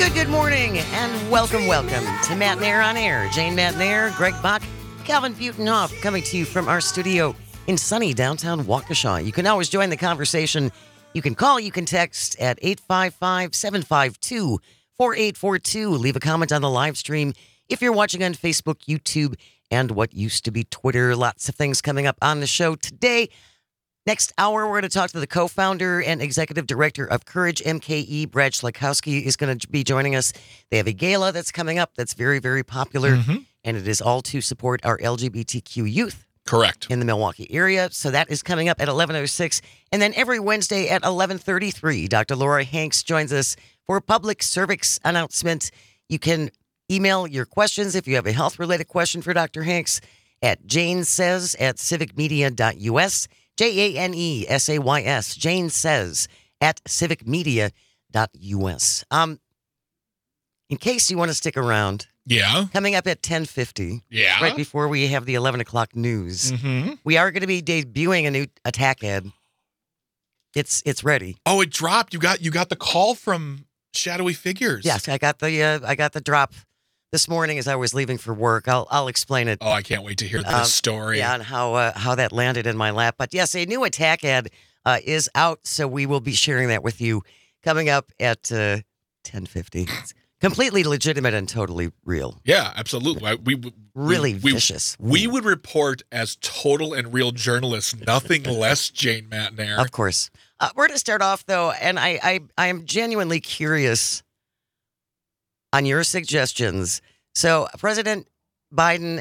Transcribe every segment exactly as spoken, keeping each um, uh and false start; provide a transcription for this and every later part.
Good, good morning, and welcome, welcome to Matt Nair on Air. Jane Matt Nair, Greg Bach, Calvin Butenhoff, coming to you from our studio in sunny downtown Waukesha. You can always join the conversation. You can call, you can text at eight five five, seven five two, four eight four two. Leave a comment on the live stream if you're watching on Facebook, YouTube, and what used to be Twitter. Lots of things coming up on the show today. Next hour, we're going to talk to the co-founder and executive director of Courage M K E. Brad Schlakowski is going to be joining us. They have a gala that's coming up that's very, very popular, mm-hmm. and it is all to support our L G B T Q youth. Correct. In the Milwaukee area. So that is coming up at eleven oh six. And then every Wednesday at eleven thirty-three, Doctor Laura Hanks joins us for a public service announcement. You can email your questions if you have a health-related question for Doctor Hanks at janesays at civicmedia dot u s. J A N E S A Y S, Jane Says at civicmedia dot u s. Um, in case you want to stick around, yeah, coming up at ten fifty, yeah, right before we have the eleven o'clock news, mm-hmm. we are going to be debuting a new attack ad. It's it's ready. Oh, it dropped. You got you got the call from Shadowy Figures. Yes, I got the uh, I got the drop this morning as I was leaving for work. I'll I'll explain it. Oh, I can't wait to hear this um, story. Yeah, and how uh, how that landed in my lap. But yes, a new attack ad uh, is out, so we will be sharing that with you coming up at uh, ten fifty. It's completely legitimate and totally real. Yeah, absolutely. I, we, we really we, vicious. We, we would report as total and real journalists, nothing less, Jane Matt Nair. Of course. Uh, we're going to start off though, and I I I am genuinely curious on your suggestions. So President Biden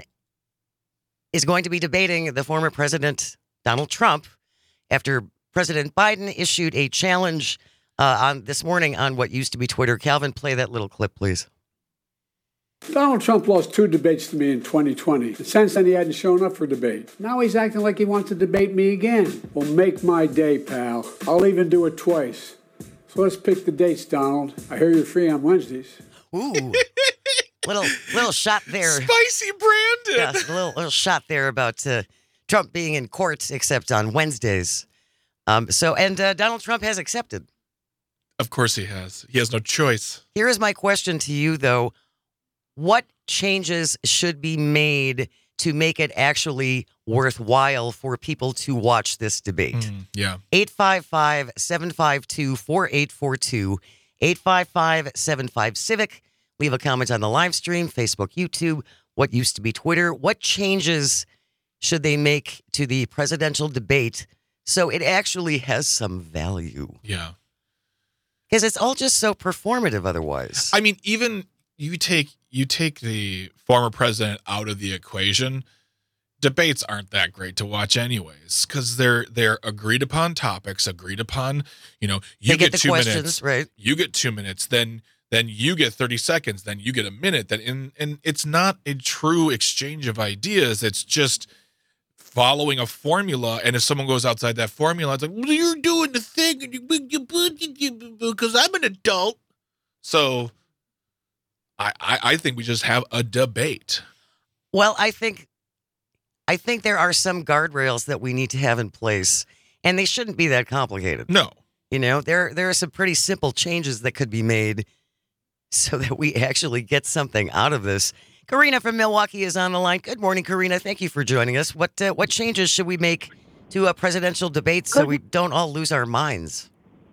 is going to be debating the former President Donald Trump after President Biden issued a challenge uh, on this morning on what used to be Twitter. Calvin, play that little clip, please. Donald Trump lost two debates to me in twenty twenty. Since then, he hadn't shown up for debate. Now he's acting like he wants to debate me again. Well, make my day, pal. I'll even do it twice. So let's pick the dates, Donald. I hear you're free on Wednesdays. Ooh. Little little shot there. Spicy Brandon. Yes, a little, little shot there about uh, Trump being in court, except on Wednesdays. Um, so, and uh, Donald Trump has accepted. Of course he has. He has no choice. Here is my question to you, though. What changes should be made to make it actually worthwhile for people to watch this debate? Mm, yeah. eight five five, seven five two, four eight four two, eight five five, seven five, CIVIC. Leave a comment on the live stream, Facebook, YouTube, what used to be Twitter. What changes should they make to the presidential debate so it actually has some value? Yeah. Because it's all just so performative otherwise. I mean, even you take you take the former president out of the equation, debates aren't that great to watch anyways, because they're they're agreed upon topics, agreed upon, you know, you they get, get the two questions, minutes, right? You get two minutes, then then you get thirty seconds, then you get a minute. Then in and it's not a true exchange of ideas. It's just following a formula. And if someone goes outside that formula, it's like, well, you're doing the thing because I'm an adult. So I, I I think we just have a debate. Well, I think I think there are some guardrails that we need to have in place, and they shouldn't be that complicated. No. You know, there there are some pretty simple changes that could be made so that we actually get something out of this. Karina from Milwaukee is on the line. Good morning, Karina. Thank you for joining us. What uh, what changes should we make to a presidential debate so we don't all lose our minds?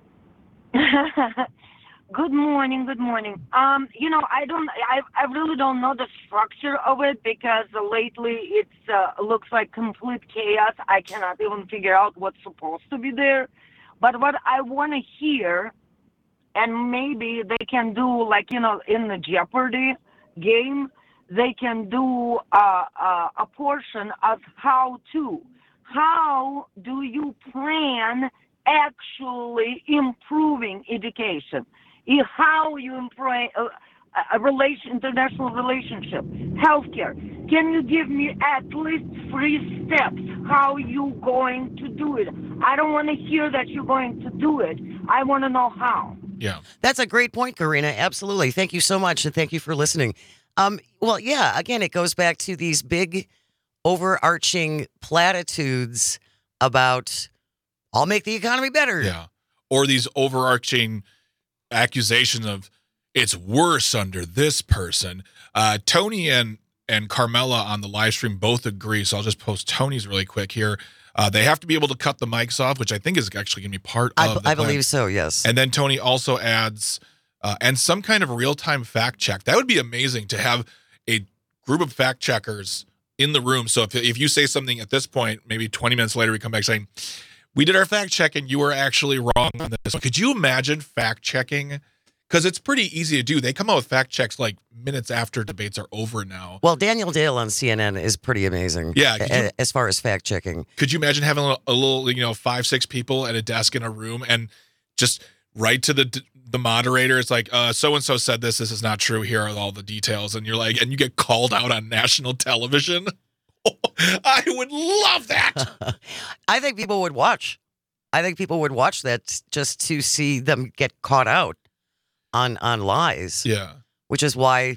Good morning. Good morning. Um, you know, I don't, I, I really don't know the structure of it because lately it's uh, looks like complete chaos. I cannot even figure out what's supposed to be there. But what I want to hear, and maybe they can do like, you know, in the Jeopardy game, they can do uh, uh, a portion of how to. How do you plan actually improving education? How you improve uh, a relation, international relationship, healthcare. Can you give me at least three steps how you going to do it? I don't want to hear that you're going to do it. I want to know how. Yeah. That's a great point, Karina. Absolutely. Thank you so much, and thank you for listening. Um, well, yeah, again, it goes back to these big overarching platitudes about I'll make the economy better. Yeah. Or these overarching accusations of it's worse under this person. Uh, Tony and and Carmela on the live stream both agree. So I'll just post Tony's really quick here. Uh, they have to be able to cut the mics off, which I think is actually going to be part I, of the I plan. believe so, yes. And then Tony also adds, uh, and some kind of real-time fact check. That would be amazing to have a group of fact checkers in the room. So if, if you say something at this point, maybe twenty minutes later, we come back saying, we did our fact check and you were actually wrong on this. Could you imagine fact checking? Because it's pretty easy to do. They come out with fact checks like minutes after debates are over now. Well, Daniel Dale on C N N is pretty amazing. Yeah, a- you, as far as fact checking. Could you imagine having a, a little, you know, five, six people at a desk in a room and just write to the the moderator? It's like, uh, so and so said this. This is not true. Here are all the details, and you're like, and you get called out on national television. I would love that. I think people would watch. I think people would watch that just to see them get caught out on on lies. Yeah. Which is why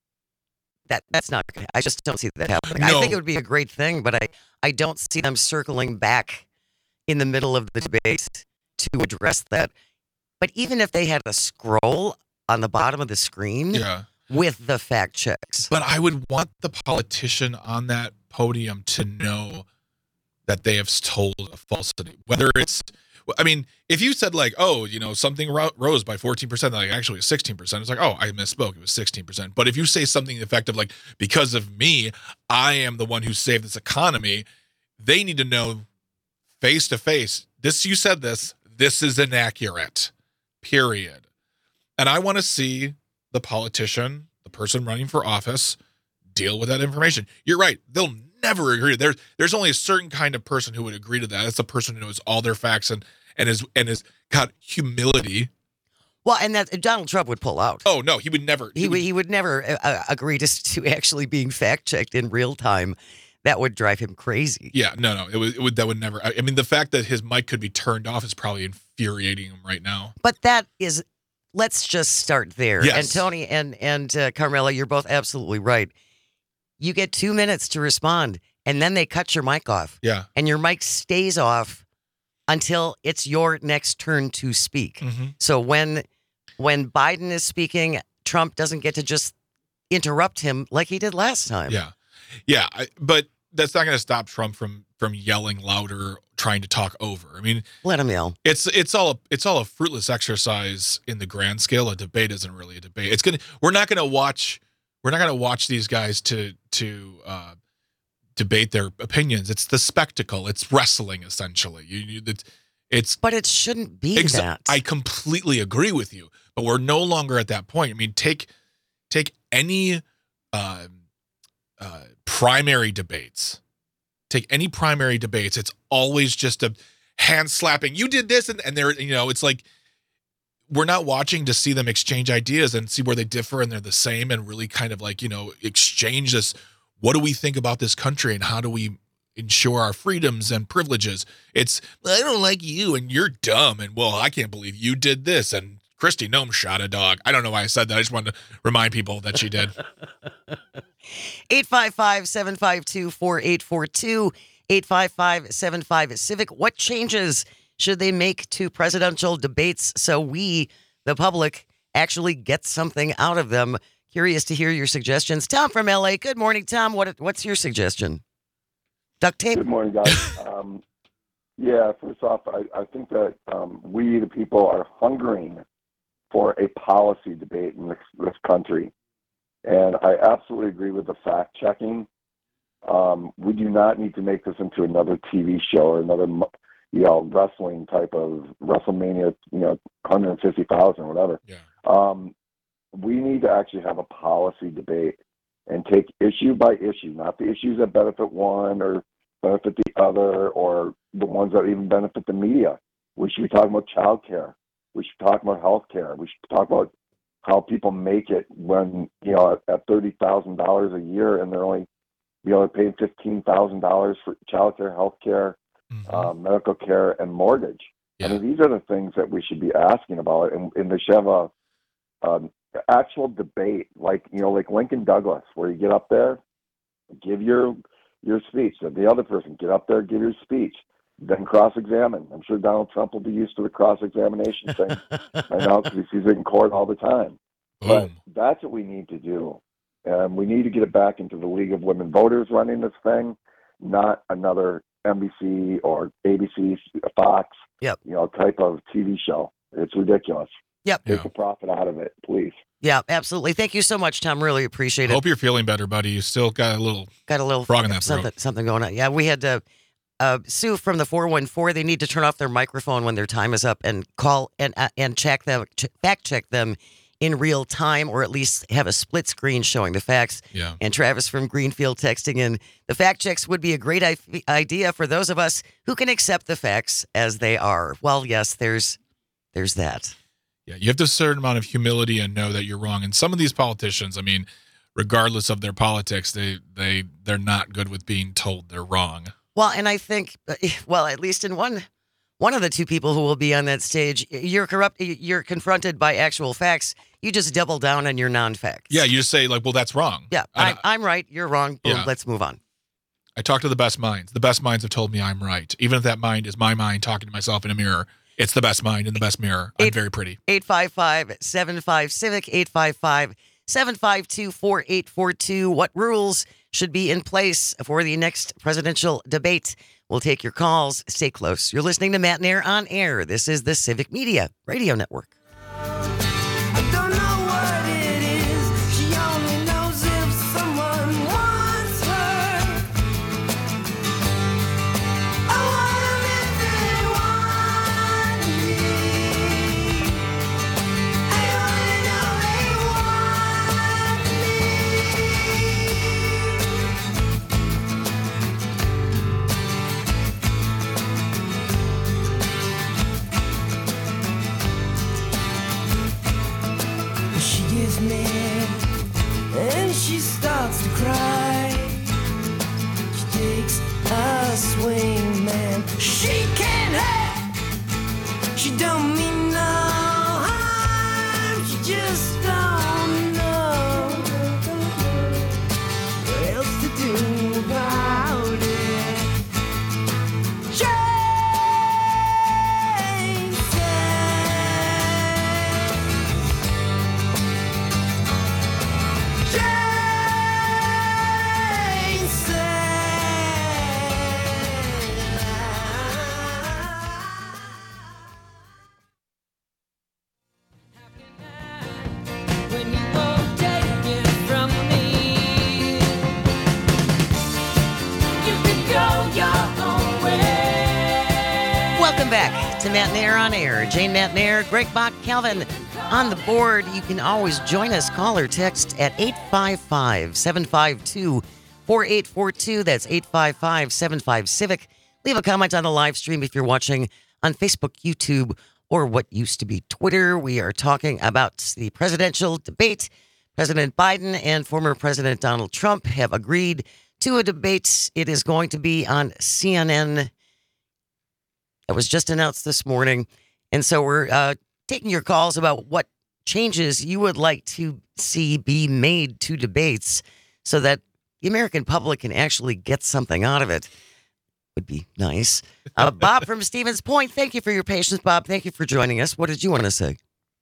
that that's not gonna- I just don't see that happening. No. I think it would be a great thing, but I, I don't see them circling back in the middle of the debate to address that. But even if they had a scroll on the bottom of the screen Yeah. with the fact checks. But I would want the politician on that podium to know that they have told a falsity. Whether it's, I mean, if you said like, oh, you know, something ro- rose by fourteen percent, like actually sixteen percent, it's like, oh, I misspoke. It was sixteen percent. But if you say something effective like, because of me, I am the one who saved this economy, they need to know face to face, this, you said this, this is inaccurate, period. And I want to see the politician, the person running for office, deal with that information. You're right. They'll never agree. There's there's only a certain kind of person who would agree to that. That's the person who knows all their facts and and is and has got humility. Well, and that Donald Trump would pull out. Oh no, he would never. He would he would never uh, uh, agree to to actually being fact checked in real time. That would drive him crazy. Yeah, no, no, it would, it would that would never. I I mean, the fact that his mic could be turned off is probably infuriating him right now. But that is, let's just start there. Yes. And Tony and and uh, Carmela, you're both absolutely right. You get two minutes to respond, and then they cut your mic off, Yeah. and your mic stays off until it's your next turn to speak. Mhm. So when when Biden is speaking, Trump doesn't get to just interrupt him like he did last time. Yeah, yeah, I, but that's not going to stop Trump from from yelling louder, trying to talk over. I mean, Let him yell. it's it's all a, it's all a fruitless exercise in the grand scale. A debate isn't really a debate. It's gonna we're not going to watch we're not going to watch these guys to to uh, debate their opinions. It's the spectacle. It's wrestling essentially. You, you it's, it's But it shouldn't be exa- that. I completely agree with you. But we're no longer at that point. I mean, take take any uh, uh, primary debates. Take any primary debates. It's always just a hand slapping. You did this, and, and they're you know, it's like we're not watching to see them exchange ideas and see where they differ and they're the same, and really kind of like you know exchange this. What do we think about this country, and how do we ensure our freedoms and privileges? It's I don't like you, and you're dumb, and well, I can't believe you did this, and Kristi Noem shot a dog. I don't know why I said that. I just wanted to remind people that she did. eight five five, seven five two, four eight four two, eight five five, seven five Civic. What changes should they make to presidential debates so we, the public, actually get something out of them? Curious to hear your suggestions. Tom from L A. Good morning, Tom. What what's your suggestion? Duct tape? Good morning, guys. um, yeah, first off, I, I think that um, we, the people, are hungering for a policy debate in this, this country. And I absolutely agree with the fact checking. Um, we do not need to make this into another T V show or another, you know, wrestling type of WrestleMania, you know, one hundred fifty thousand or whatever. Yeah. Um, we need to actually have a policy debate and take issue by issue, not the issues that benefit one or benefit the other or the ones that even benefit the media. We should be talking about child care. We should talk about health care. We should talk about how people make it when, you know, at, at thirty thousand dollars a year and they're only, you know, they're paying fifteen thousand dollars for child care, health care, Mhm. um, medical care, and mortgage. Yeah. I mean, these are the things that we should be asking about. And, and they should have a um, actual debate, like, you know, like Lincoln Douglas, where you get up there, give your your speech. Then the other person, get up there, give your speech. Then cross-examine. I'm sure Donald Trump will be used to the cross-examination thing. I know because he sees it in court all the time. But Boom. that's what we need to do. Um, we need to get it back into the League of Women Voters running this thing, not another N B C or A B C, Fox, Yep. you know, type of T V show. It's ridiculous. Yep. Take Yeah. the profit out of it, please. Yeah, absolutely. Thank you so much, Tom. Really appreciate it. Hope you're feeling better, buddy. You still got a little Got a little frog in that something, throat. something going on. Yeah, we had uh, uh, Sue from the four one four. They need to turn off their microphone when their time is up and call and uh, and check them, ch- fact check them in real time, or at least have a split screen showing the facts. Yeah. And Travis from Greenfield texting in, the fact checks would be a great I- idea for those of us who can accept the facts as they are. Well, yes, there's there's that. Yeah, you have a certain amount of humility and know that you're wrong. And some of these politicians, I mean, regardless of their politics, they they they're not good with being told they're wrong. Well, and I think, well, at least in one one of the two people who will be on that stage, you're corrupt. You're confronted by actual facts. You just double down on your non-facts. Yeah, you just say like, well, that's wrong. Yeah, I, I'm, I'm right. You're wrong. Boom, Yeah. let's move on. I talk to the best minds. The best minds have told me I'm right. Even if that mind is my mind talking to myself in a mirror, it's the best mind in the best mirror. I'm Eight- very pretty. eight five five, seven five, civic, eight five five, seven five two, four eight four two. What rules should be in place for the next presidential debate? We'll take your calls. Stay close. You're listening to Matt Nair on Air. This is the Civic Media Radio Network. I don't know what it is. She only knows if someone wants her. I want them if they want me. I only know they want me. She gets mad and she starts to cry. She takes a swing, man. She can't hurt. She don't mean no harm. She just don't know what else to do about it. Jane says, Jane says, when you won't take it from me, you could go your own way. Welcome back to Matt Nair on Air. Jane Matt Nair, Greg Bach, Calvin on the board. You can always join us. Call or text at eight five five, seven five two, four eight four two. That's eight five five, seven five, civic. Leave a comment on the live stream if you're watching on Facebook, YouTube, or what used to be Twitter. We are talking about the presidential debate. President Biden and former President Donald Trump have agreed to a debate. It is going to be on C N N. It was just announced this morning. And so we're uh, taking your calls about what changes you would like to see be made to debates so that the American public can actually get something out of it. Would be nice. Uh, Bob from Stevens Point, thank you for your patience, Bob. Thank you for joining us. What did you want to say?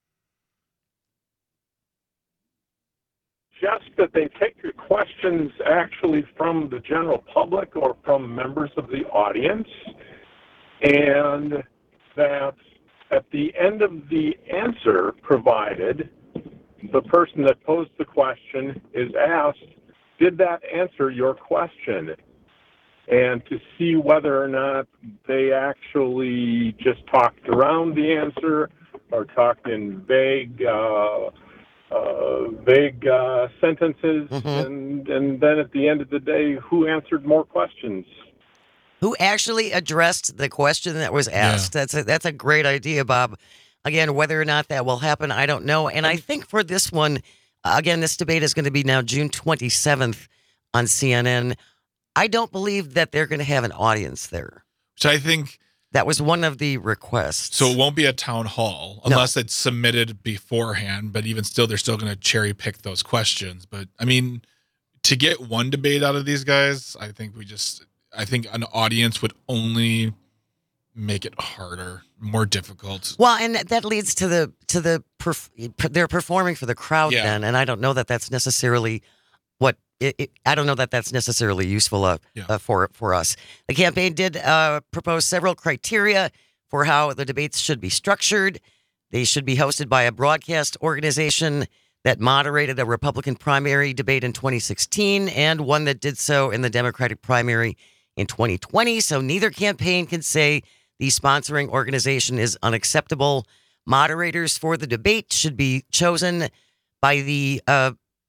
Just that they take your questions actually from the general public or from members of the audience, and that at the end of the answer provided, the person that posed the question is asked, did that answer your question? And to see whether or not they actually just talked around the answer or talked in vague uh, uh, vague uh, sentences, Mhm. and, and then at the end of the day, who answered more questions? Who actually addressed the question that was asked? Yeah. That's a, that's a great idea, Bob. Again, whether or not that will happen, I don't know. And I think for this one, uh, again, this debate is going to be now June twenty-seventh on C N N. I don't believe that they're going to have an audience there. Which I think, That was one of the requests. so it won't be a town hall No. unless it's submitted beforehand. But even still, they're still going to cherry pick those questions. But I mean, to get one debate out of these guys, I think we just, I think an audience would only make it harder, more difficult. Well, and that leads to the to the perf- they're performing for the crowd Yeah. then, and I don't know that that's necessarily what it, it, I don't know that that's necessarily useful uh, Yeah. uh, for for us. The campaign did uh, propose several criteria for how the debates should be structured. They should be hosted by a broadcast organization that moderated a Republican primary debate in twenty sixteen and one that did so in the Democratic primary in twenty twenty. So neither campaign can say the sponsoring organization is unacceptable. Moderators for the debate should be chosen by the uh,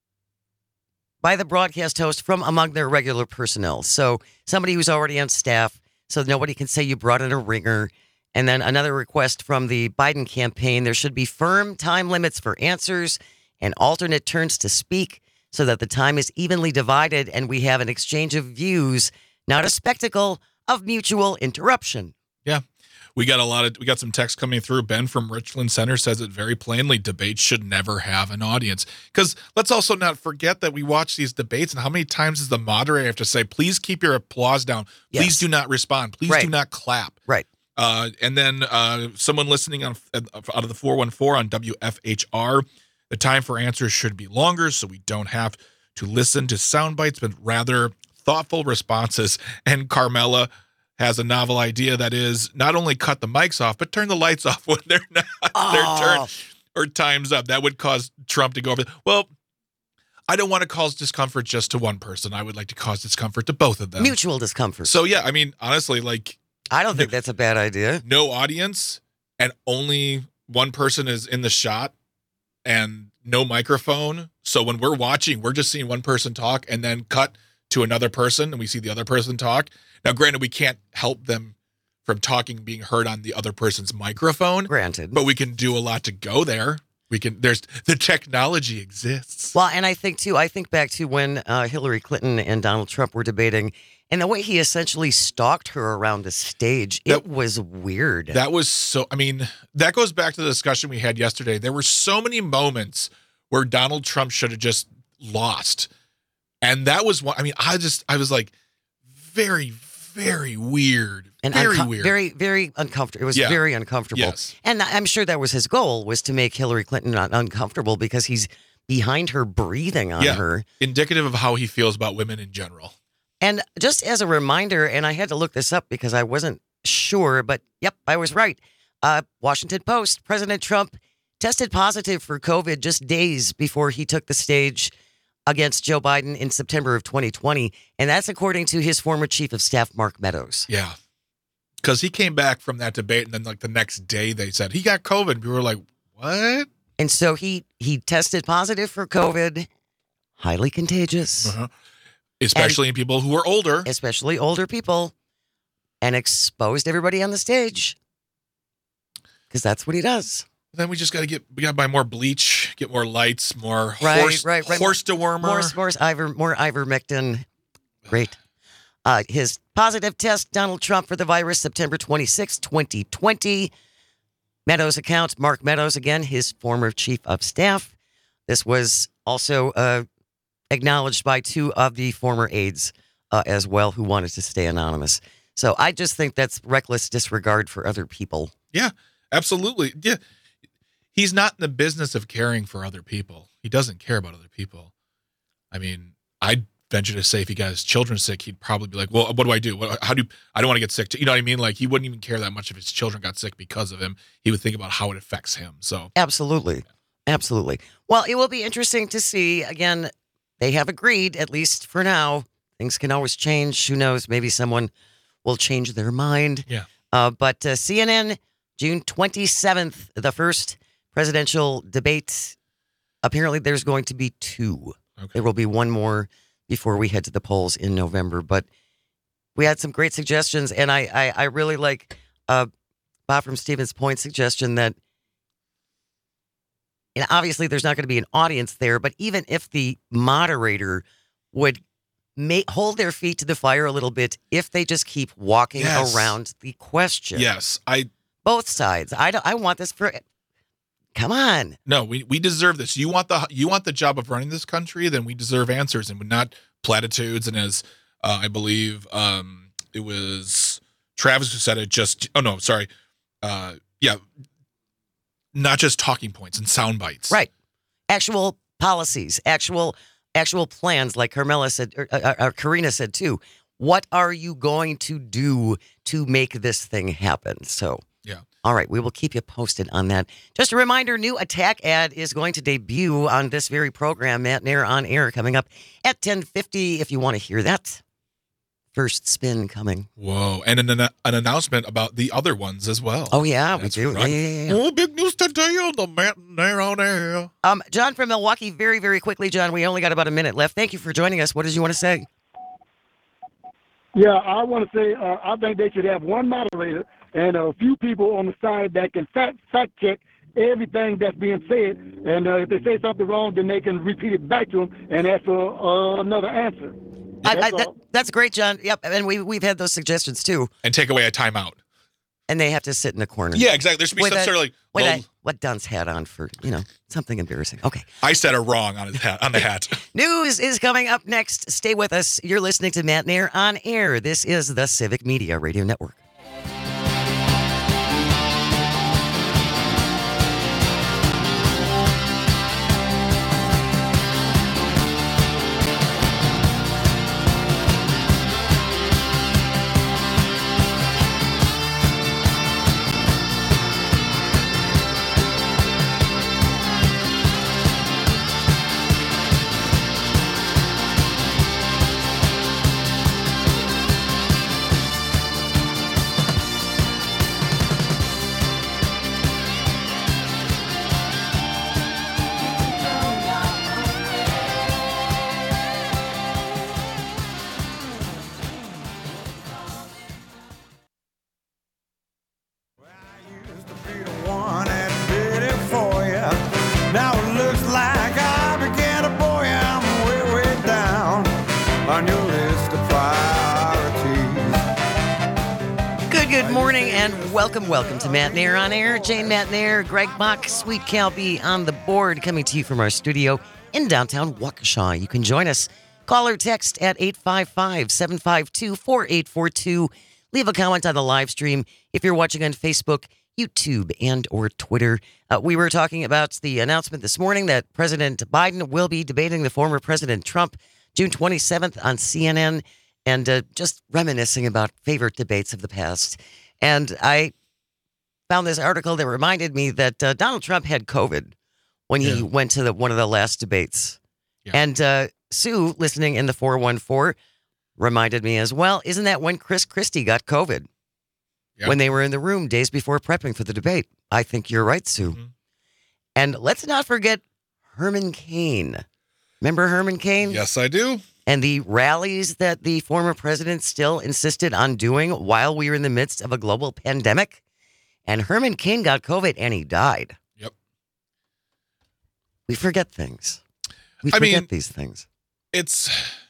by the broadcast host from among their regular personnel. So somebody who's already on staff, so nobody can say you brought in a ringer. And then another request from the Biden campaign: there should be firm time limits for answers and alternate turns to speak, so that the time is evenly divided and we have an exchange of views, not a spectacle of mutual interruption. Yeah. We got a lot of, we got some text coming through. Ben from Richland Center says it very plainly. Debates should never have an audience. Because let's also not forget that we watch these debates, and how many times does the moderator have to say, please keep your applause down. Please Yes. do not respond. Please Right. do not clap. Right. Uh, and then uh, someone listening on out of the four one four on W F H R, the time for answers should be longer so we don't have to listen to sound bites, but rather thoughtful responses. And Carmela has a novel idea that is not only cut the mics off, but turn the lights off when they're not Oh. their turn or time's up. That would cause Trump to go over. Well, I don't want to cause discomfort just to one person. I would like to cause discomfort to both of them. Mutual discomfort. So yeah, I mean, honestly, like I don't think that's a bad idea. no audience and only one person is in the shot and no microphone. So when we're watching, we're just seeing one person talk and then cut to another person and we see the other person talk. Now, granted, we can't help them from talking being heard on the other person's microphone, Granted. but we can do a lot to go there. We can, there's, the technology exists. Well, and I think, too, I think back to when uh, Hillary Clinton and Donald Trump were debating, and the way he essentially stalked her around the stage, it That- was weird. That was so, I mean, that goes back to the discussion we had yesterday. There were so many moments where Donald Trump should have just lost. And that was one, I mean, I just, I was like, very, very weird. and very unco- weird. Very, very uncomfortable. It was Yeah. very uncomfortable. Yes. And I'm sure that was his goal, was to make Hillary Clinton not uncomfortable because he's behind her breathing on Yeah. her. Indicative of how he feels about women in general. And just as a reminder, and I had to look this up because I wasn't sure, but yep, I was right. Uh, Washington Post, President Trump tested positive for COVID just days before he took the stage against Joe Biden in September of twenty twenty. And that's according to his former chief of staff, Mark Meadows. Yeah. Because he came back from that debate and then like the next day they said he got COVID. We were like, what? And so he he tested positive for COVID, highly contagious, Uh-huh. Especially in people who are older. especially older people, and exposed everybody on the stage. Because that's what he does. Then we just got to get, we got to buy more bleach, get more lights, more Right, horse, right, right. horse dewormer. More, more, iver, more ivermectin. Great. Uh, his positive test, Donald Trump for the virus, September twenty-sixth, twenty twenty. Meadows' account, Mark Meadows, again, his former chief of staff. This was also uh, acknowledged by two of the former aides uh, as well, who wanted to stay anonymous. So I just think that's reckless disregard for other people. Yeah, absolutely. Yeah. He's not in the business of caring for other people. He doesn't care about other people. I mean, I'd venture to say if he got his children sick, he'd probably be like, well, what do I do? What, how do you, I don't want to get sick. Too. You know what I mean? Like he wouldn't even care that much if his children got sick because of him. He would think about how it affects him. So Absolutely. Absolutely. Well, it will be interesting to see. Again, they have agreed, at least for now. Things can always change. Who knows? Maybe someone will change their mind. Yeah. Uh, but uh, C N N, June twenty-seventh, the first presidential debate. Apparently, there's going to be two. okay. There will be one more before we head to the polls in November. But we had some great suggestions, and I I, I really like uh, Bob from Stevens Point suggestion that, and obviously there's not going to be an audience there, but even if the moderator would make, hold their feet to the fire a little bit, if they just keep walking Yes. around the question. Yes, I Both sides. I, don't, I want this for, come on. no, we, we deserve this. You want the you want the job of running this country, then we deserve answers and not platitudes. And as uh, I believe um, it was Travis who said it just, oh no, sorry. Uh, yeah. Not just talking points and sound bites. Right. Actual policies, actual actual plans, like Carmela said, or, or, or Karina said too. What are you going to do to make this thing happen? So, yeah. All right, we will keep you posted on that. Just a reminder, new attack ad is going to debut on this very program, Matt Nair on Air, coming up at ten fifty if you want to hear that. First spin coming. Whoa. And an, an announcement about the other ones as well. Oh, yeah, That's we do. right. Yeah, yeah, yeah. Oh, big news today on the Matt Nair on Air. Um, John from Milwaukee, very, very quickly, John, we only got about a minute left. Thank you for joining us. What did you want to say? Yeah, I want to say uh, I think they should have one moderator and a few people on the side that can fact, fact check everything that's being said. And uh, if they say something wrong, then they can repeat it back to them and ask for uh, another answer. I, That's, I, that, that's great, John. Yep, and we, we've had those suggestions, too. And take away a timeout. And they have to sit in the corner. Yeah, exactly. There should be with some a, sort of like, with well, a, what Dunn's hat on for, you know, something embarrassing. Okay. I said it wrong on his hat, on the hat. News is coming up next. Stay with us. You're listening to Matt Nair on Air. This is the Civic Media Radio Network. Good morning and welcome, welcome to Matt Nair on Air. Jane Matt Nair, Greg Bach, Sweet Cal B on the board, coming to you from our studio in downtown Waukesha. You can join us. Call or text at eight five five, seven five two, four eight four two. Leave a comment on the live stream if you're watching on Facebook, YouTube, and or Twitter. Uh, we were talking about the announcement this morning that President Biden will be debating the former President Trump June twenty-seventh on C N N. And uh, just reminiscing about favorite debates of the past. And I found this article that reminded me that uh, Donald Trump had COVID when he Yeah. went to the, one of the last debates. Yeah. And uh, Sue, listening in the four one four, reminded me as well, isn't that when Chris Christie got COVID? Yeah. When they were in the room days before prepping for the debate. I think you're right, Sue. Mhm. And let's not forget Herman Cain. Remember Herman Cain? Yes, I do. And the rallies that the former president still insisted on doing while we were in the midst of a global pandemic. And Herman Cain got COVID and he died. Yep. We forget things. We I forget mean- these things. It's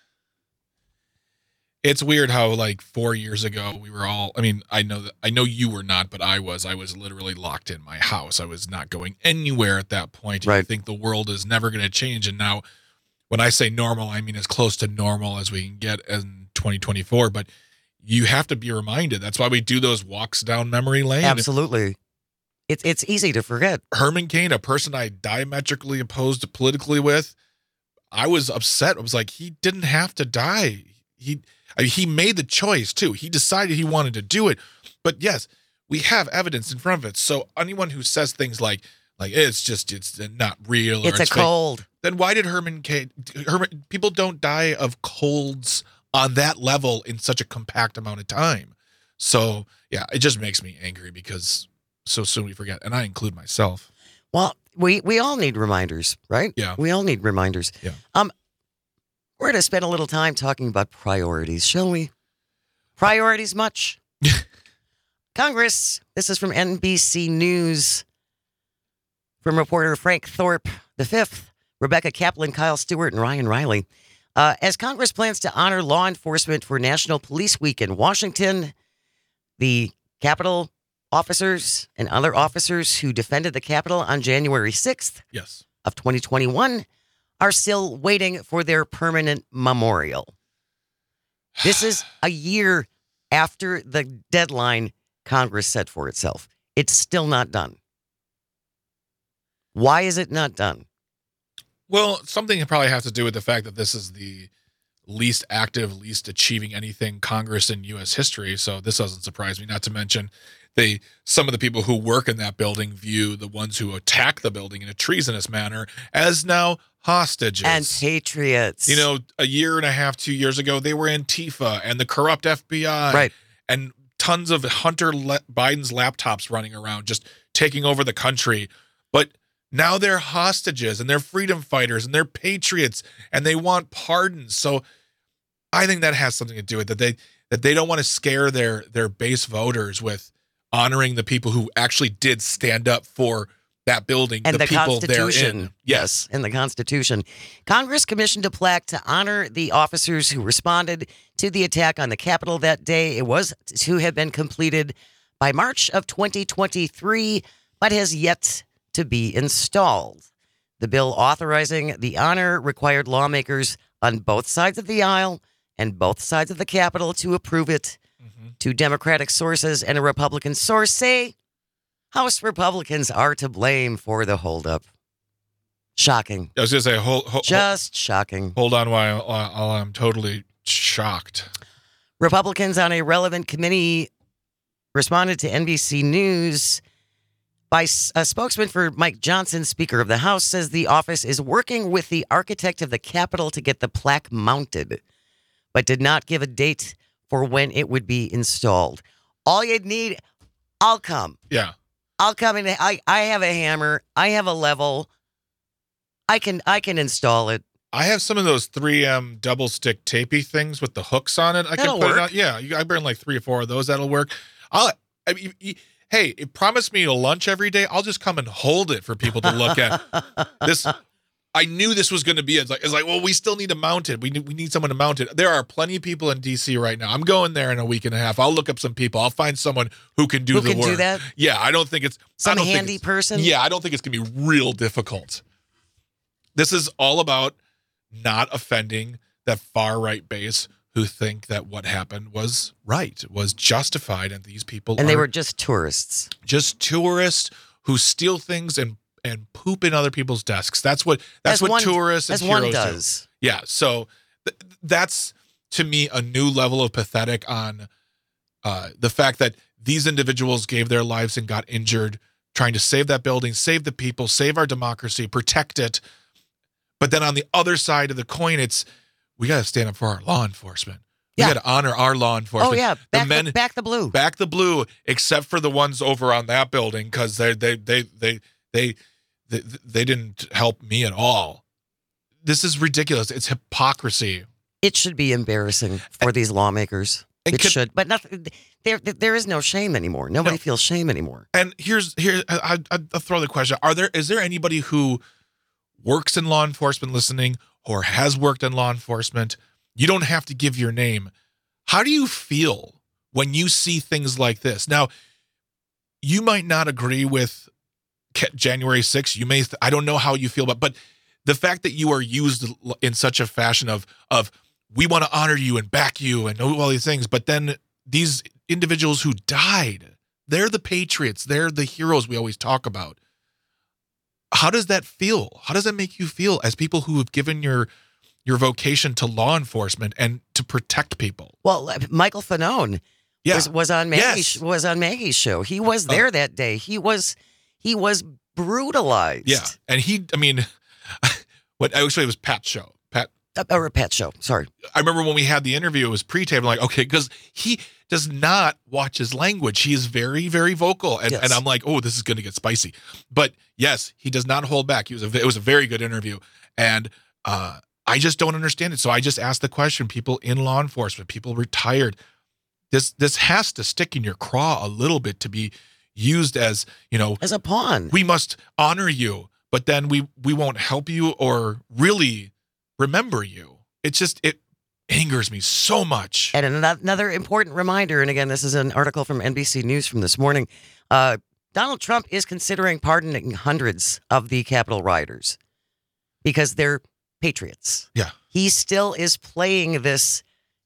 it's weird how like four years ago we were all. I mean, I know that I know you were not, but I was. I was literally locked in my house. I was not going anywhere at that point. Right. I think the world is never going to change. And now, when I say normal, I mean as close to normal as we can get in twenty twenty-four. But you have to be reminded. That's why we do those walks down memory lane. Absolutely. It's it's easy to forget. Herman Cain, a person I diametrically opposed politically with, I was upset. I was like, he didn't have to die. He I mean, he made the choice too. He decided he wanted to do it. But yes, we have evidence in front of it. So anyone who says things like like it's just it's not real, or It's a fake, cold. then why did Herman Cain? Herman people don't die of colds on that level in such a compact amount of time. So yeah, it just makes me angry because so soon we forget, and I include myself. Well, we, we all need reminders, right? Yeah. We all need reminders. Yeah. Um, we're going to spend a little time talking about priorities, shall we? Priorities much? Congress, this is from N B C News, from reporter Frank Thorpe the fifth, Rebecca Kaplan, Kyle Stewart, and Ryan Riley. Uh, as Congress plans to honor law enforcement for National Police Week in Washington, the Capitol officers and other officers who defended the Capitol on January sixth Yes. of twenty twenty-one are still waiting for their permanent memorial. This is a year after the deadline Congress set for itself. It's still not done. Why is it not done? Well, something probably has to do with the fact that this is the least active, least achieving anything Congress in U S history. So this doesn't surprise me. Not to mention, they some of the people who work in that building view the ones who attack the building in a treasonous manner as now hostages and patriots. You know, a year and a half, two years ago, they were Antifa and the corrupt F B I, right? And tons of Hunter Le- Biden's laptops running around, just taking over the country. But now they're hostages and they're freedom fighters and they're patriots and they want pardons. So I think that has something to do with it, that they that they don't want to scare their their base voters with honoring the people who actually did stand up for that building and the, the people Constitution. therein. Yes, and the Constitution. Congress commissioned a plaque to honor the officers who responded to the attack on the Capitol that day. It was to have been completed by March of twenty twenty-three, but has yet to be installed. The bill authorizing the honor required lawmakers on both sides of the aisle and both sides of the Capitol to approve it. Mm-hmm. Two Democratic sources and a Republican source say House Republicans are to blame for the holdup. Shocking. I was going to say, hold, hold, just shocking. Hold on while, while I'm totally shocked. Republicans on a relevant committee responded to N B C News by a spokesman for Mike Johnson, Speaker of the House, says the office is working with the architect of the Capitol to get the plaque mounted, but did not give a date for when it would be installed. All you'd need, I'll come. Yeah. I'll come in. I, I have a hammer. I have a level. I can I can install it. I have some of those three M double stick tapey things with the hooks on it. I That'll can put work. it on. Yeah, you- I burn like three or four of those. That'll work. I'll. I mean, you- hey, it promised me a lunch every day. I'll just come and hold it for people to look at. This, I knew this was going to be. It's like, it's like, well, we still need to mount it. We need, we need someone to mount it. There are plenty of people in D C right now. I'm going there in a week and a half. I'll look up some people. I'll find someone who can do Who the can work. do that? Yeah, I don't think it's I Some don't think handy it's- person? Yeah, I don't think it's going to be real difficult. This is all about not offending that far right base who think that what happened was right, was justified, and these people And are they were just tourists. just tourists who steal things and and poop in other people's desks. That's what that's As what one- tourists and as one heroes does. do. Yeah, so th- that's to me a new level of pathetic on uh, the fact that these individuals gave their lives and got injured trying to save that building, save the people, save our democracy, protect it. But then on the other side of the coin, it's we got to stand up for our law enforcement. We Yeah. got to honor our law enforcement. Oh, yeah. the Back the, men, back the blue. back the blue, except for the ones over on that building because they they they they they they they didn't help me at all. This is ridiculous. It's hypocrisy. It should be embarrassing for these lawmakers. And It could- should. But nothing, there, there is no shame anymore. Nobody No. feels shame anymore. And here's here I, I, I'll throw the question: Are there is there anybody who works in law enforcement listening or has worked in law enforcement? You don't have to give your name. How do you feel when you see things like this? Now, you might not agree with Ca- January sixth. You may th- I don't know how you feel about, but the fact that you are used in such a fashion of of we want to honor you and back you and all these things, but then these individuals who died, they're the patriots, they're the heroes we always talk about. How does that feel? How does that make you feel as people who have given your your vocation to law enforcement and to protect people? Well, Michael Fanone Yeah. was, was on Maggie's Yes. was on Maggie's show. He was there that day. He was he was brutalized. Yeah. And he, I mean, what actually it was Pat's show. Pat, Uh, or a pet show. Sorry. I remember when we had the interview, it was pre-taped. I'm like, okay, because he does not watch his language. He is very, very vocal. And, Yes. and I'm like, oh, this is going to get spicy. But yes, he does not hold back. He was a, it was a very good interview. And uh, I just don't understand it. So I just asked the question, people in law enforcement, people retired, this this has to stick in your craw a little bit to be used as, you know, As a pawn. we must honor you, but then we we won't help you or really remember you. It's just, it angers me so much. And ano- another important reminder, and again, this is an article from N B C News from this morning. Uh, Donald Trump is considering pardoning hundreds of the Capitol rioters because they're patriots. Yeah. He still is playing this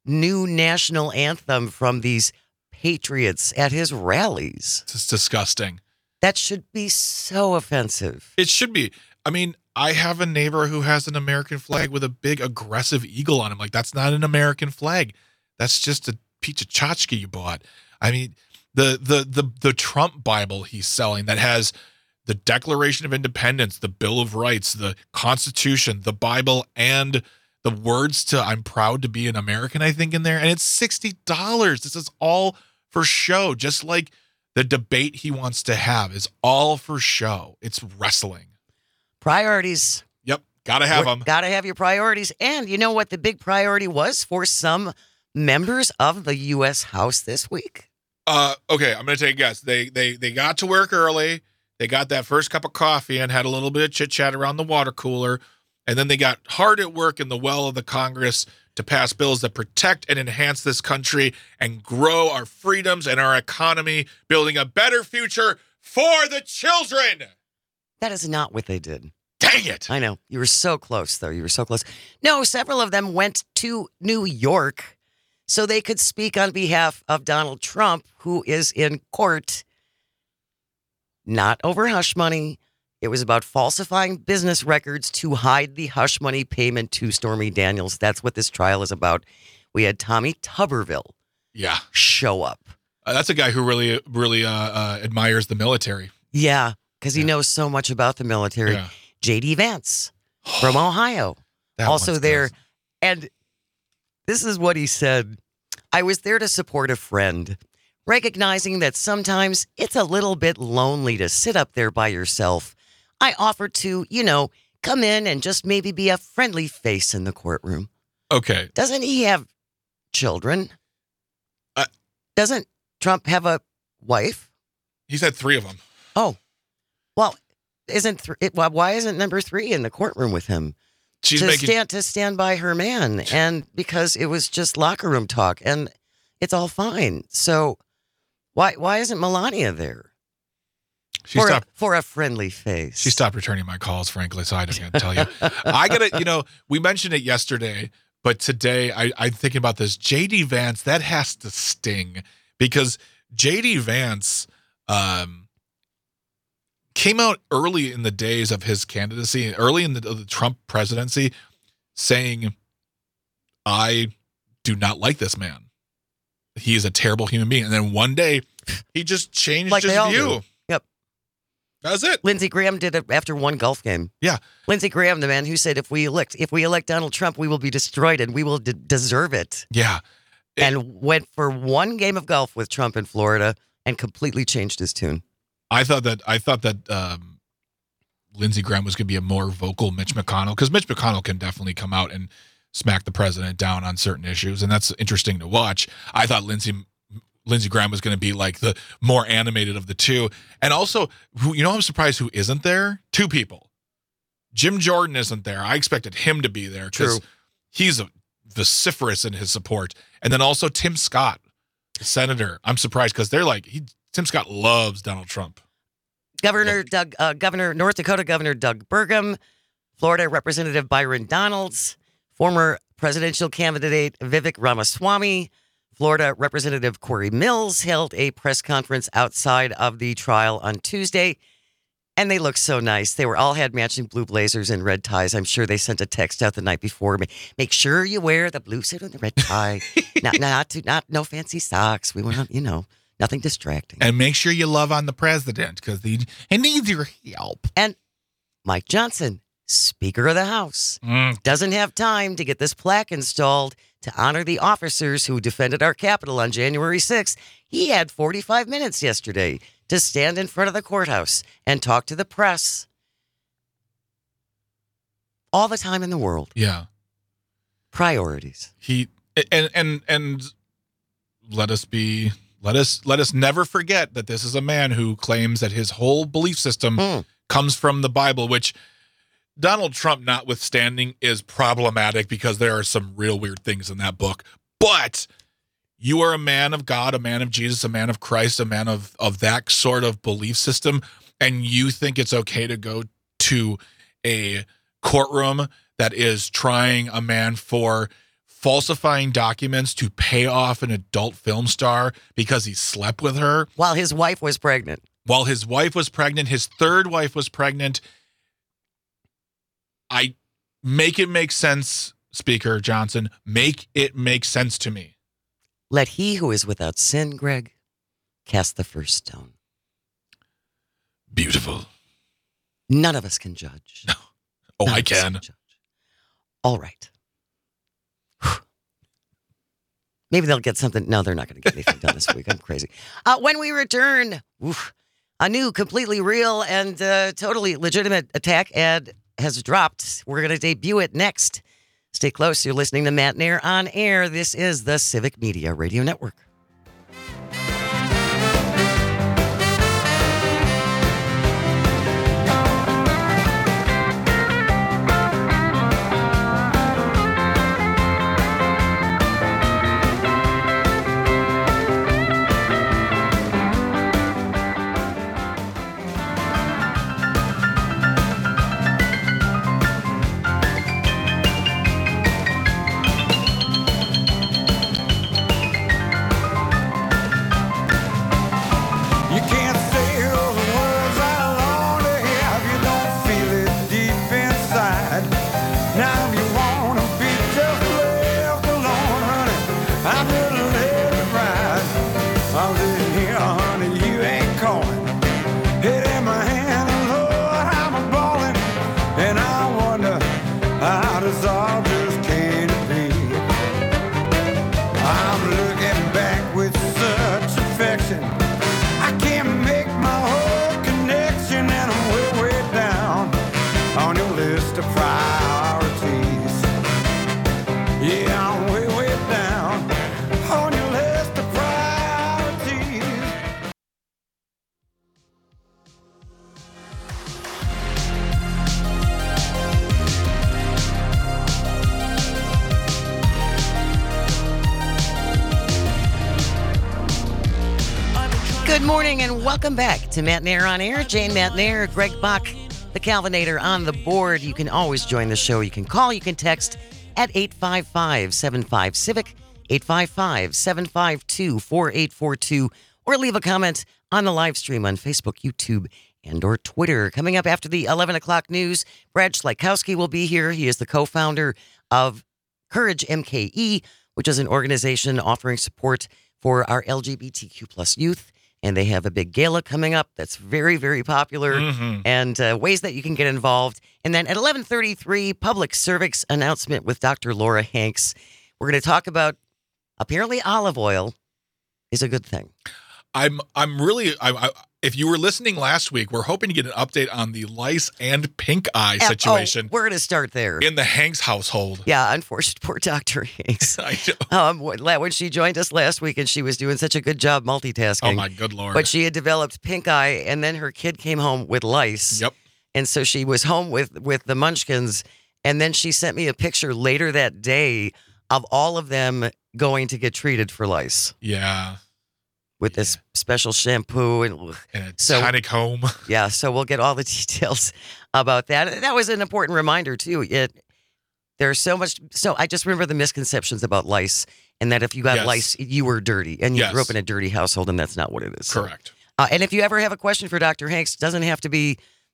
new national anthem from these patriots at his rallies. It's disgusting. That should be so offensive. It should be. I mean, I have a neighbor who has an American flag with a big aggressive eagle on him. Like, that's not an American flag. That's just a piece of tchotchke you bought. I mean, the the the the Trump Bible he's selling that has the Declaration of Independence, the Bill of Rights, the Constitution, the Bible, and the words to "I'm proud to be an American," I think, in there. And it's sixty dollars. This is all for show, just like the debate he wants to have is all for show. It's wrestling. Priorities. Yep. Got to have them. Got to have your priorities. And you know what the big priority was for some members of the U S House this week? Uh, okay, I'm going to take a guess. They, they, they got to work early. They got that first cup of coffee and had a little bit of chit chat around the water cooler. And then they got hard at work in the well of the Congress to pass bills that protect and enhance this country and grow our freedoms and our economy, building a better future for the children. That is not what they did. Dang it. I know. You were so close, though. You were so close. No, several of them went to New York so they could speak on behalf of Donald Trump, who is in court, not over hush money. It was about falsifying business records to hide the hush money payment to Stormy Daniels. That's what this trial is about. We had Tommy Tuberville Yeah. show up. Uh, that's a guy who really, really uh, uh, admires the military. Yeah, because he Yeah. knows so much about the military. Yeah. J D Vance from Ohio, That also one's there. crazy. And this is what he said. I was there to support a friend, recognizing that sometimes it's a little bit lonely to sit up there by yourself. I offered to, you know, come in and just maybe be a friendly face in the courtroom. Okay. Doesn't he have children? Uh, Doesn't Trump have a wife? He's had three of them. Oh, well, isn't th- it, why isn't number three in the courtroom with him? She's to making stand to stand by her man, and because it was just locker room talk, and it's all fine. So why why isn't Melania there? She for, stopped. a, for a friendly face. She stopped returning my calls, frankly, so I can't tell you. I gotta, you know, we mentioned it yesterday, but today I, I'm thinking about this. J D Vance, that has to sting because J D Vance um, came out early in the days of his candidacy, early in the, the Trump presidency, saying, I do not like this man. He is a terrible human being. And then one day, he just changed Like his they all view. do. Yep. That's it. Lindsey Graham did it after one golf game. Yeah. Lindsey Graham, the man who said, if we elect if we elect Donald Trump, we will be destroyed and we will de- deserve it. Yeah. It- And went for one game of golf with Trump in Florida and completely changed his tune. I thought that I thought that um, Lindsey Graham was going to be a more vocal Mitch McConnell because Mitch McConnell can definitely come out and smack the president down on certain issues, and that's interesting to watch. I thought Lindsey Lindsey Graham was going to be like the more animated of the two, and also, who you know, I'm surprised who isn't there. Two people. Jim Jordan isn't there. I expected him to be there because True. he's a, vociferous in his support, and then also Tim Scott, the senator. I'm surprised because they're like he. Tim Scott loves Donald Trump. Governor Doug, uh, Governor North Dakota Governor Doug Burgum, Florida Representative Byron Donalds, former presidential candidate Vivek Ramaswamy, Florida Representative Corey Mills held a press conference outside of the trial on Tuesday, and they looked so nice. They were all had matching blue blazers and red ties. I'm sure they sent a text out the night before. Make sure you wear the blue suit and the red tie. not, not, to, not, no fancy socks. We want, you know. Nothing distracting. And make sure you love on the president because he, he needs your help. And Mike Johnson, Speaker of the House, Mm. doesn't have time to get this plaque installed to honor the officers who defended our Capitol on January sixth. He had forty-five minutes yesterday to stand in front of the courthouse and talk to the press. All the time in the world. Yeah. Priorities. He and and and let us be let us let us never forget that this is a man who claims that his whole belief system Mm. comes from the Bible, which Donald Trump notwithstanding is problematic because there are some real weird things in that book. But you are a man of God, a man of Jesus, a man of Christ, a man of of that sort of belief system, and you think it's okay to go to a courtroom that is trying a man for falsifying documents to pay off an adult film star because he slept with her While his wife was pregnant. while his wife was pregnant. His third wife was pregnant. I make it make sense, Speaker Johnson. Make it make sense to me. Let he who is without sin, Greg, cast the first stone. Beautiful. None of us can judge. Oh, None I of us can. judge. All right. Maybe they'll get something. No, they're not going to get anything done this week. I'm crazy. Uh, when we return, oof, a new, completely real and uh, totally legitimate attack ad has dropped. We're going to debut it next. Stay close. You're listening to Matt Nair on air. This is the Civic Media Radio Network. You can't say all the words I long to hear if you don't feel it deep inside. Now if you wanna be just left alone, honey, I'm gonna let it ride. I'm sitting here, honey, you ain't calling. Head in my hand, Lord, I'm a ballin', and I wonder how this all just came to be. I'm looking back with such affection. I can't make my whole connection, and I'm way, way down on your list of priorities. Yeah, I'm way, way down on your list of priorities. Good morning and welcome back to Matt Nair on air. Jane Matt Nair, Greg Bach, the Calvinator on the board. You can always join the show. You can call, you can text at eight five five, seven five, CIVIC, eight five five, seven five two, four eight four two, or leave a comment on the live stream on Facebook, YouTube, and or Twitter. Coming up after the eleven o'clock news, Brad Schleikowski will be here. He is the co-founder of Courage M K E, which is an organization offering support for our L G B T Q plus youth. And they have a big gala coming up that's very, very popular, Mhm. and uh, ways that you can get involved. And then at eleven thirty-three, public cervix announcement with Doctor Laura Hanks. We're going to talk about apparently olive oil is a good thing. I'm I'm really I, I, if you were listening last week, we're hoping to get an update on the lice and pink eye Uh, situation Oh, we're going to start there. in the Hanks household. Yeah, unfortunate poor Doctor Hanks. I know. Um, when she joined us last week, and she was doing such a good job multitasking. Oh my good lord! But she had developed pink eye, and then her kid came home with lice. Yep. And so she was home with with the munchkins, and then she sent me a picture later that day of all of them going to get treated for lice Yeah. with this special shampoo and And a So- tiny comb. yeah. So we'll get all the details about that. That was an important reminder too. It there's so much. So I just remember the misconceptions about lice, and that if you got Yes. lice, you were dirty, and you Yes. grew up in a dirty household, and that's not what it is. So- Correct. Uh, and if you ever have a question for Doctor Hanks, it doesn't have to be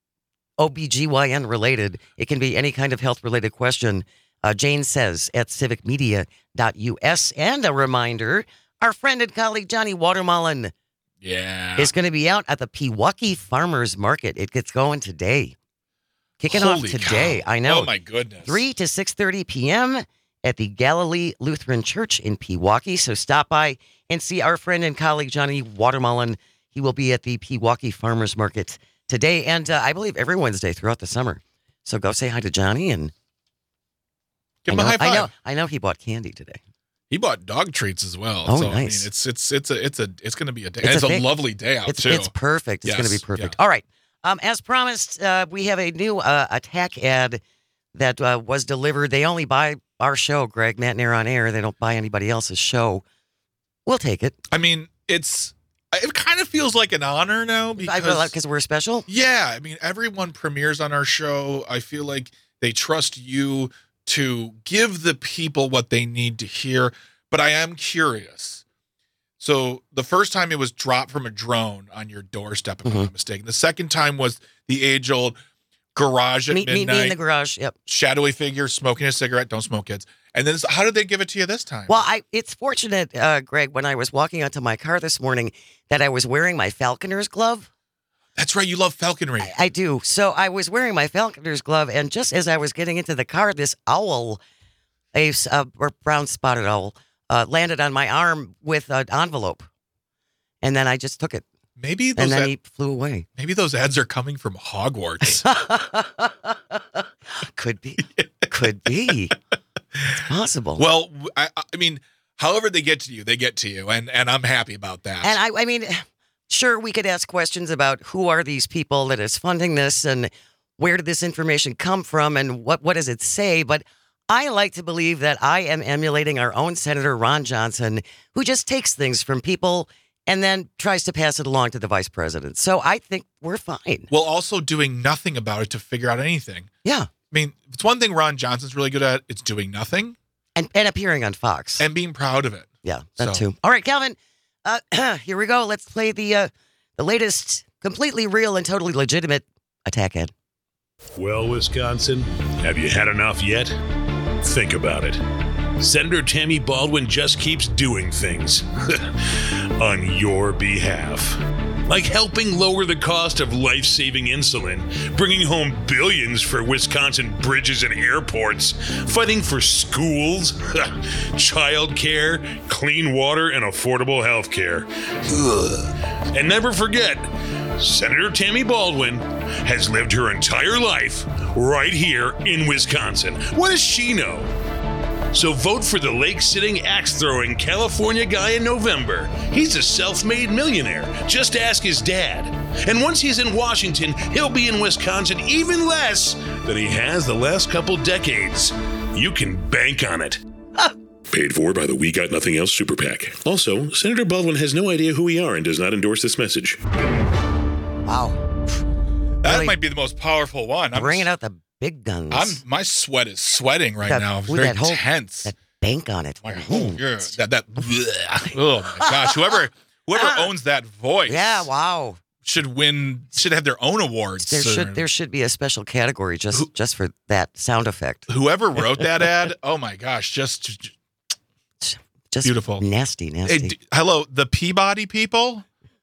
O B G Y N related. It can be any kind of health related question. Uh, Jane says at civic media dot U S. And a reminder, our friend and colleague Johnny Watermelon Yeah. is going to be out at the Pewaukee Farmers Market. It gets going today. Kicking off Holy today. cow. I know. Oh my goodness. three to six thirty p.m. at the Galilee Lutheran Church in Pewaukee. So stop by and see our friend and colleague Johnny Watermelon. He will be at the Pewaukee Farmers Market today and uh, I believe every Wednesday throughout the summer. So go say hi to Johnny, and Give I him know, a high five. I know, I know he bought candy today. He bought dog treats as well. Oh, so, I mean, nice. it's it's it's a it's a it's going to be a day. It's and it's a a, big- lovely day out It's too. it's perfect. It's going to Yes, be perfect. yeah. All right. Um, as promised, uh, we have a new uh, attack ad that uh, was delivered. They only buy our show, Greg, Matt Nair on air. They don't buy anybody else's show. We'll take it. I mean, it's it kind of feels like an honor now because Because we're special. yeah, I mean, everyone premieres on our show. I feel like they trust you to give the people what they need to hear. But I am curious. So the first time it was dropped from a drone on your doorstep, if Mm-hmm. I'm not mistaken. The second time was the age-old garage at Meet, meet midnight. me in the garage. Yep. Shadowy figure smoking a cigarette. Don't smoke, kids. And then how did they give it to you this time? Well, I it's fortunate, uh, Greg, when I was walking onto my car this morning that I was wearing my falconer's glove. That's right. You love falconry. I, I do. So I was wearing my falconer's glove, and just as I was getting into the car, this owl, a, s- a brown spotted owl, uh, landed on my arm with an envelope. And then I just took it. Maybe those And then ad- he flew away. maybe those ads are coming from Hogwarts. Could be. Could be. It's possible. Well, I, I mean, however they get to you, they get to you, and and I'm happy about that. And I, I mean, sure, we could ask questions about who are these people that is funding this and where did this information come from and what, what does it say? But I like to believe that I am emulating our own Senator Ron Johnson, who just takes things from people and then tries to pass it along to the vice president. So I think we're fine. While also doing nothing about it to figure out anything. Yeah. I mean, it's one thing Ron Johnson's really good at. It's doing nothing And, and appearing on Fox. and being proud of it. Yeah, that So- too. All right, Calvin, uh, here we go. Let's play the uh, the latest, completely real and totally legitimate attack ad. Well, Wisconsin, have you had enough yet? Think about it. Senator Tammy Baldwin just keeps doing things on your behalf. Like helping lower the cost of life-saving insulin, bringing home billions for Wisconsin bridges and airports, fighting for schools, childcare, clean water, and affordable health care. Ugh. And never forget, Senator Tammy Baldwin has lived her entire life right here in Wisconsin. What does she know? So vote for the lake-sitting, axe-throwing California guy in November. He's a self-made millionaire. Just ask his dad. And once he's in Washington, he'll be in Wisconsin even less than he has the last couple decades. You can bank on it. Paid for by the We Got Nothing Else Super PAC. Also, Senator Baldwin has no idea who we are and does not endorse this message. Wow. That Really might be the most powerful one. I'm Bringing out the big guns. I'm my sweat is sweating right That- now. It's with very that whole- tense. that bank on it. My Mm. whole yeah, that that bleh. Oh my gosh. Whoever whoever Ah. owns that voice Yeah, wow. should win should have their own awards. There or- should there should be a special category just just for that sound effect. whoever wrote that ad, oh my gosh, just Just beautiful. nasty, Hey, nasty. d- hello, the Peabody people.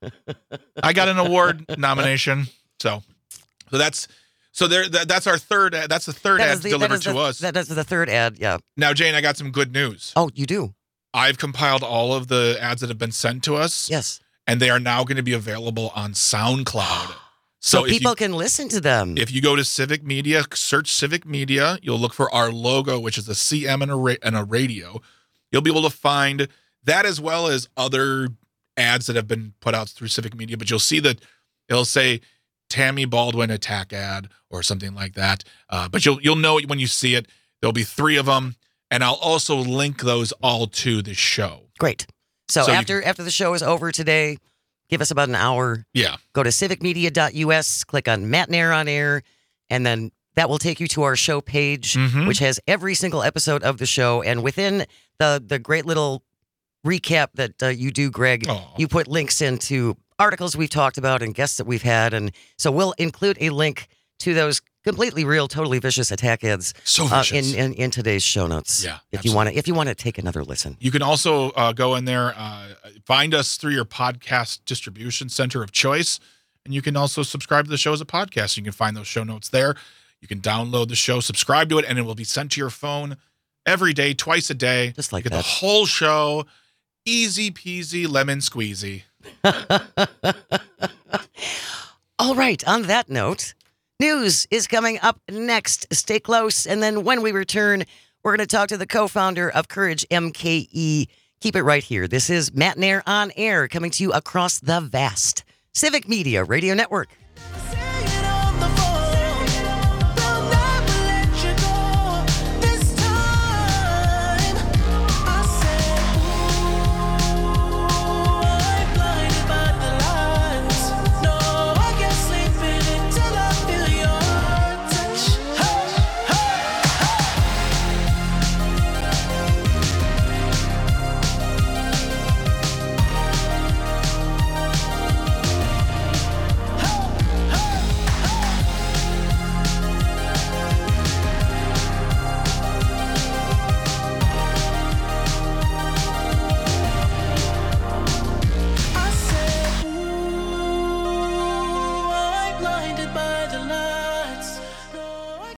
I got an award nomination. So so that's so there that, that's our third ad. That's the third That ad is the- that delivered is to the- us. That is the third ad, yeah. Now, Jane, I got some good news. Oh, you do? I've compiled all of the ads that have been sent to us. Yes. And they are now going to be available on SoundCloud. So, So, if, people you, can listen to them. if you go to Civic Media, search Civic Media, you'll look for our logo, which is a C M and a, ra- and a radio. You'll be able to find that as well as other ads that have been put out through Civic Media. But you'll see that it'll say Tammy Baldwin attack ad or something like that. Uh, but you'll you'll know it when you see it. There'll be three of them. And I'll also link those all to the show. Great. So, So you after after the show is over today, give us about an hour. Yeah. Go to civic media dot U S, click on Matt Nair on air, and then that will take you to our show page, Mhm. which has every single episode of the show. And within the the great little recap that uh, you do, Greg, Aw. you put links into articles we've talked about and guests that we've had. And so we'll include a link to those completely real, totally vicious attack ads So uh, vicious. in, in in today's show notes. Yeah, if you want to if you want to take another listen. You can also uh, go in there, uh, find us through your podcast distribution center of choice, and you can also subscribe to the show as a podcast. You can find those show notes there. You can download the show, subscribe to it, and it will be sent to your phone every day, twice a day. Just like you get that. the whole show, easy peasy, lemon squeezy. All right, on that note, news is coming up next. Stay close. And then when we return, we're going to talk to the co-founder of Courage M K E. Keep it right here. This is Matt Nair on air, coming to you across the vast Civic Media Radio Network.